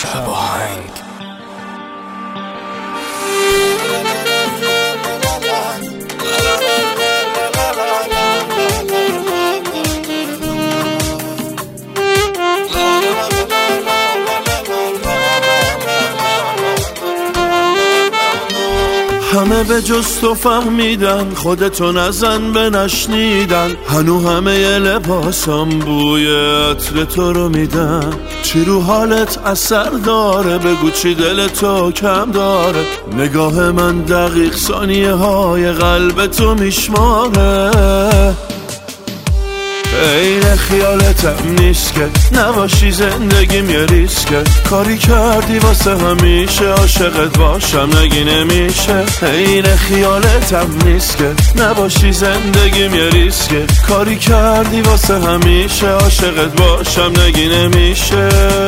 شب آهنگ. همه به جز تو فهمیدن، خودتو نزن به نشنیدن. هنو همه لباسم بوی عطر تو رو میدن. چی رو حالت اثر داره؟ بگو چی دل تو کم داره؟ نگاه من دقیق ثانیه های قلب تو میشماره. عین خیالتم نیست که نباشی زندگیم یه ریسکه. کاری کردی واسه همیشه عاشقت باشم نگی نمیشه. عین خیالتم نیست که نباشی زندگیم یه ریسکه. کاری کردی واسه همیشه عاشقت باشم نگی نمیشه.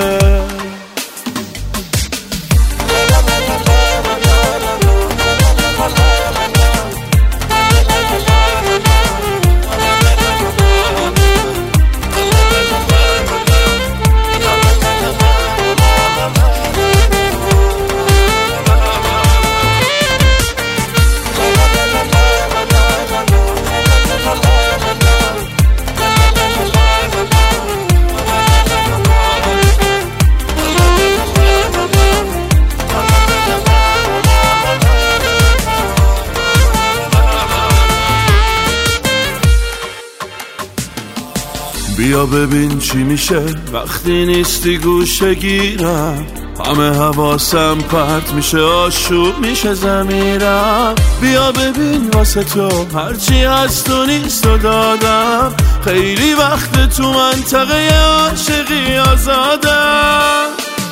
بیا ببین چی میشه وقتی نیستی گوشه گیرم. همه حواسم پرت میشه، آشوب میشه ضمیرم. بیا ببین واسه تو هرچی هست و نیست و دادم. خیلی وقت تو منطقه عاشقی آزادم.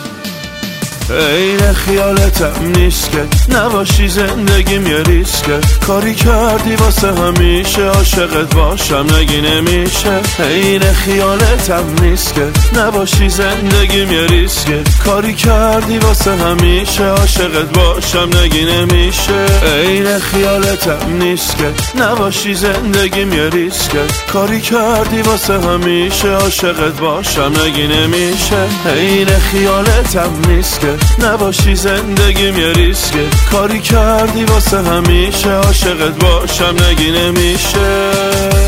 عین خیالتم نیست که نباشی زندگیم یه ریسکه. کاری کردی واسه همیشه عاشقت باشم نگی نمیشه. عین خیالتم نیست که نباشی زندگیم یه ریسکه. کاری کردی واسه همیشه عاشقت باشم نگی نمیشه. عین خیالتم نیست که نباشی زندگیم یه ریسکه. کاری کردی واسه همیشه عاشقت باشم نگی نمیشه. عین خیالتم نیست که نباشی زندگیم یه ریسکه. کاری کردی واسه همیشه عاشقت باشم نگی نمیشه.